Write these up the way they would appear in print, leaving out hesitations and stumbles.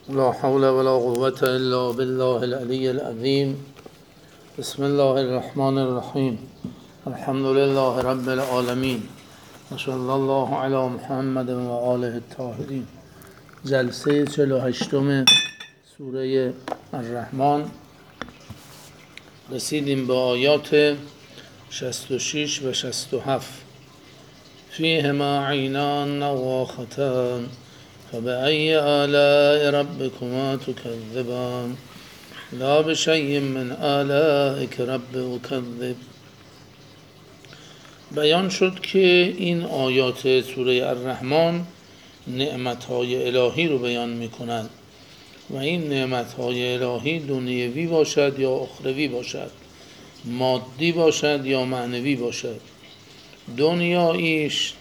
لا حول ولا قوة إلا بالله العلي العظيم. بسم الله الرحمن الرحیم. الحمد لله رب العالمین و صلی الله علی محمد و آله الطاهرین. جلسه 48 سوره الرحمن. رسیدیم به آیات 66 و 67. فیهما عینان نواختان فبأي آلاء ربكما تكذبان لا بشيء من آلائك رب أكذب. بیان شد که این آیات سوره الرحمن نعمتهای الهی رو بیان میکنند و این نعمتهای الهی دنیوی باشد یا اخروی باشد، مادی باشد یا معنوی باشد. دنیاییش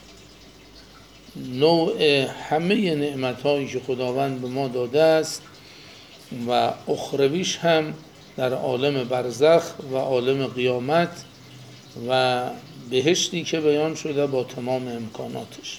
نوع همه نعمتهایی که خداوند به ما داده است و اخرویش هم در عالم برزخ و عالم قیامت و بهشتی که بیان شده با تمام امکاناتش.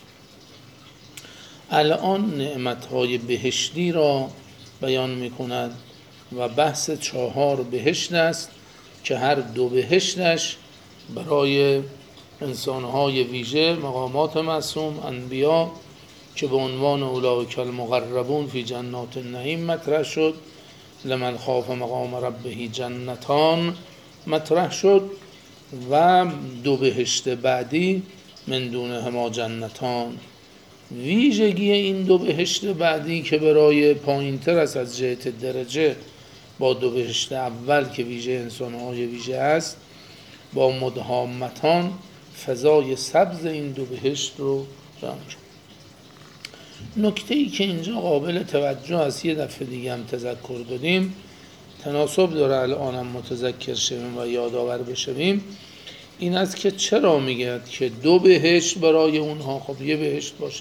الان نعمتهای بهشتی را بیان میکند و بحث 4 بهشت است که هر 2 بهشتش برای انسانهای ویژه، مقامات معصوم، انبیا که به عنوان اولئک المقربون فی جنات النعیم مطرح شد، لمن خاف مقام ربه جنتان مطرح شد و 2 بهشت بعدی من دونهما جنتان. ویژگی این 2 بهشت بعدی که برای پایین تر است از جهت درجه با 2 بهشت اول که ویژه انسانهای ویژه است، با مدهامتان فضای سبز این 2 بهشت رو بیان کرد. نکته ای که اینجا قابل توجه است، یه دفعه دیگه هم تذکر دادیم، تناسب داره الانم متذکر شویم و یادآور بشویم، این است که چرا میگه که 2 بهشت برای اونها، خب یه بهشت باشه.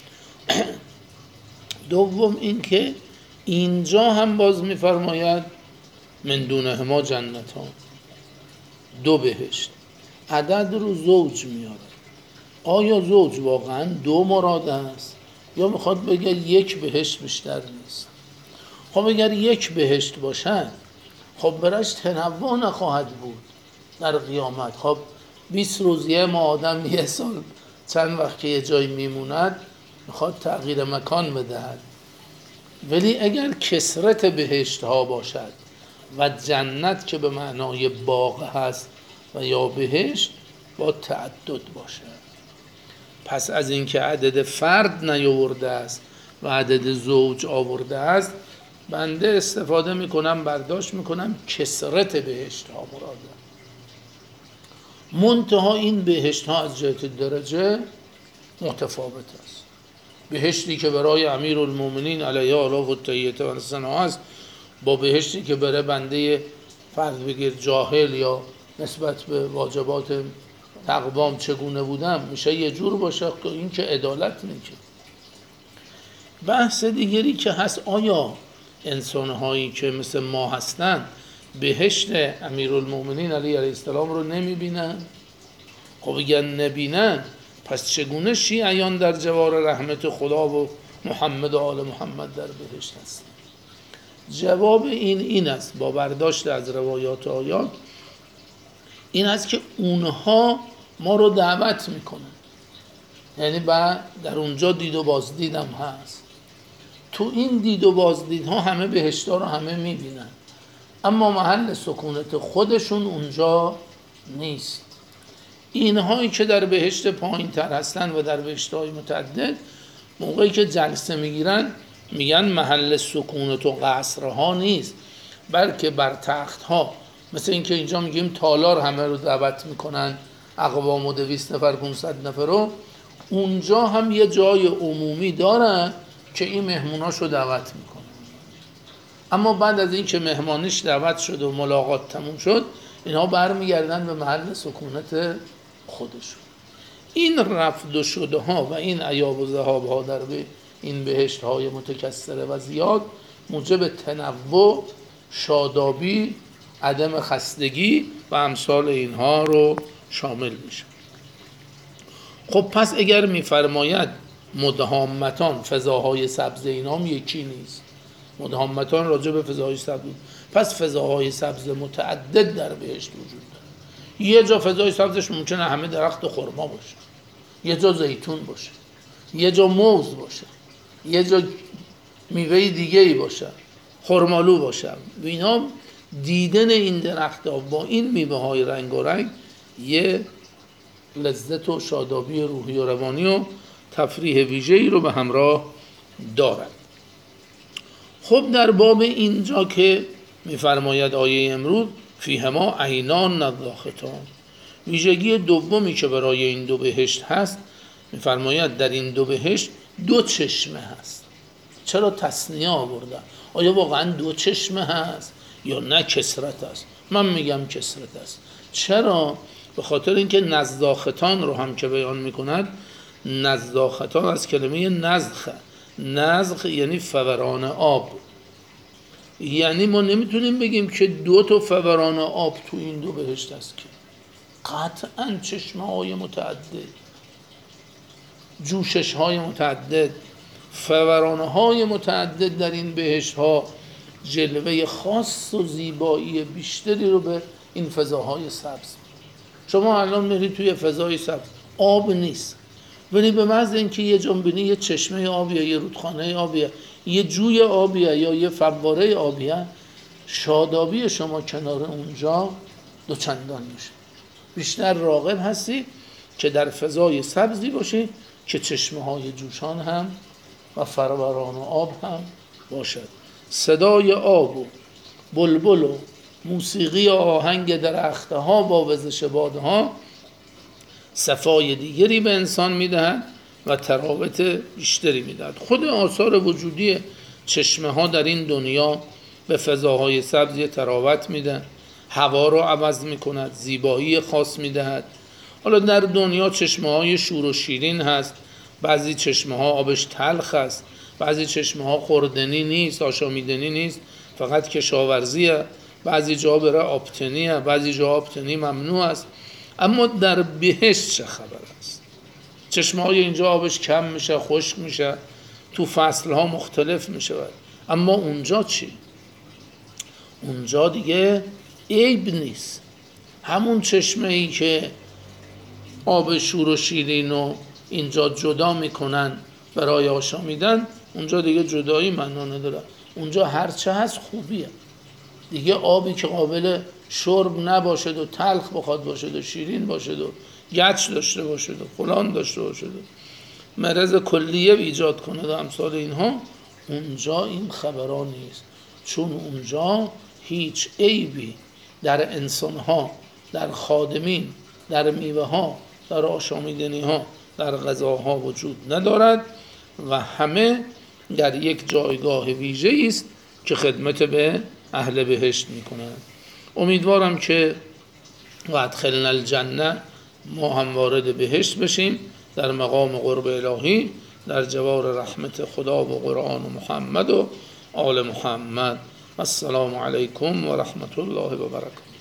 دوم این که اینجا هم باز میفرماید من دونهما جنتان، 2 بهشت. عدد رو زوج میاره. آیا زوج واقعا 2 مراد است یا میخواد بگه 1 بهشت بیشتر نیست؟ خب اگر 1 بهشت باشد خب برایش تنوع نخواهد بود در قیامت. خب 20 روز یه ما آدم 1 سال چند وقت که یه جای میموند میخواد تغییر مکان بدهد. ولی اگر کثرت بهشت ها باشد و جنت که به معنای باغ هست و یا بهشت با تعدد باشد، پس از اینکه عدد فرد نیاورده است و عدد زوج آورده است، بنده استفاده میکنم، برداشت میکنم کثرت بهشت ها مراده. منتها این بهشت ها از جهت درجه متفاوت است. بهشتی که برای امیرالمومنین علیه آلاف و طیعه و الثنا است با بهشتی که برای بنده فرض بگیر جاهل یا نسبت به واجبات تقوام چگونه بودم میشه یه جور باشه که این که عدالت نیست. بحث دیگری که هست، آیا انسانهایی که مثل ما هستن بهشت امیرالمومنین علیه السلام رو نمیبینن؟ خب اگر نبینن پس چگونه شیعیان در جوار رحمت خدا و محمد و آل محمد در بهشت هستن؟ جواب این است با برداشت از روایات آیات، این است که اونها ما رو دعوت میکنن. یعنی در اونجا دید و بازدیدم هست. تو این دید و بازدیدها همه بهشتا رو همه میبینن، اما محل سکونت خودشون اونجا نیست. اینهایی که در بهشت پایین تر هستن و در بهشت‌های متعدد، موقعی که جلسه میگیرن میگن محل سکونت و قصرها نیست، بلکه بر تختها. مثل اینکه اینجا میگیم تالار همه رو دعوت میکنن، اقوام و 200 نفر 500 نفر رو، اونجا هم یه جای عمومی دارن که این مهموناشو دعوت میکنن. اما بعد از این که مهمانیش دعوت شد و ملاقات تموم شد، اینها برمیگردن به محل سکونت خودشون. این رفت و شده ها و این عیاب و ذهاب ها در این بهشت های متکثره و زیاد موجب تنوع، شادابی، عدم خستگی و امثال اینها رو شامل میشه. خب پس اگر میفرماید مدهامتان، فضاهای سبز اینام یکی نیست، مدهامتان راجع به فضاهای سبز بود. پس فضاهای سبز متعدد در بهشت وجود داره. یه جا فضای سبزش ممکنه همه درخت خرما باشه، یه جا زیتون باشه، یه جا موز باشه، یه جا میوه دیگه ای باشه، خرمالو باشه. و اینا دیدن این درخت‌ها با این میوه های رنگ و رنگ یه لذت و شادابی روحی و روانی و تفریح ویژه‌ای رو به همراه دارد. خب در باب اینجا که می‌فرماید آیه امروز فیهما عینان نضاختان، ویژگی دومی که برای این دو بهشت هست، می‌فرماید در این دو بهشت دو چشمه هست. چرا تثنیه آوردن؟ آیا واقعا دو چشمه هست یا نه کثرت است؟ من میگم کثرت است. چرا؟ به خاطر اینکه نضاختان رو هم که بیان میکند، نضاختان از کلمه نضخه. نضخ یعنی فوران آب. یعنی ما نمیتونیم بگیم که دو تا فوران آب تو این دو بهشت است، که قطعا چشمه های متعدد، جوشش های متعدد، فورانه های متعدد در این بهشت ها جلوه خاص و زیبایی بیشتری رو به این فضاهای سبز. شما الان میرید توی فضای سبز، آب نیست، ولی به محض اینکه یه جنبینی یه چشمه آبیه، یه رودخانه آبیه، یه جوی آبیه یا یه فواره آبیه، شادابی شما کنار اونجا دوچندان میشه. بیشتر راغب هستی که در فضای سبزی باشی که چشمه های جوشان هم و فوران آب هم باشد. صدای آب و بلبل و موسیقی آهنگ درختها با وزش بادها صفای دیگری به انسان میدهد و تراوت بیشتری میدهد. خود آثار وجودی چشمه ها در این دنیا به فضاهای سبز تراوت میده، هوا رو عوض میکند، زیبایی خاص میدهد. حالا در دنیا چشمه های شور و شیرین هست، بعضی چشمه ها آبش تلخ است، بعضی چشمه ها خوردنی نیست، آشامیدنی نیست، فقط کشاورزیه، بعضی جا بره آبتنیه، بعضی جا آبتنی ممنوع است. اما در بهشت چه خبر است؟ چشمه های اینجا آبش کم میشه، خشک میشه، تو فصل ها مختلف میشه، اما اونجا چی؟ اونجا دیگه عیب نیست. همون چشمه ای که آب شور و شیرین و اینجا جدا میکنن برای آشامیدن، اونجا دیگه جدایی معنا نداره. اونجا هرچه هست خوبیه دیگه. آبی که قابل شرب نباشد و تلخ بخواد باشد و شیرین باشد و گچ داشته باشد و فلان داشته باشد و مرض کلیه ایجاد کنه و امثال اینها، اونجا این خبران نیست. چون اونجا هیچ عیبی در انسانها، در خادمین، در میوه ها، در آشامیدنی ها، در غذاها وجود ندارد و همه در یک جایگاه ویژه است که خدمت به اهل بهشت میکنند. امیدوارم که وادخلنا الجنه ما هم وارد بهشت بشیم در مقام قرب الهی، در جوار رحمت خدا و قرآن و محمد و آل محمد. السلام علیکم و رحمت الله و برکاته.